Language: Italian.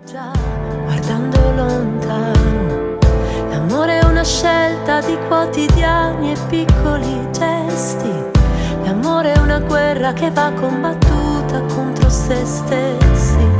Già, guardando lontano, l'amore è una scelta di quotidiani e piccoli gesti. L'amore è una guerra che va combattuta contro se stessi.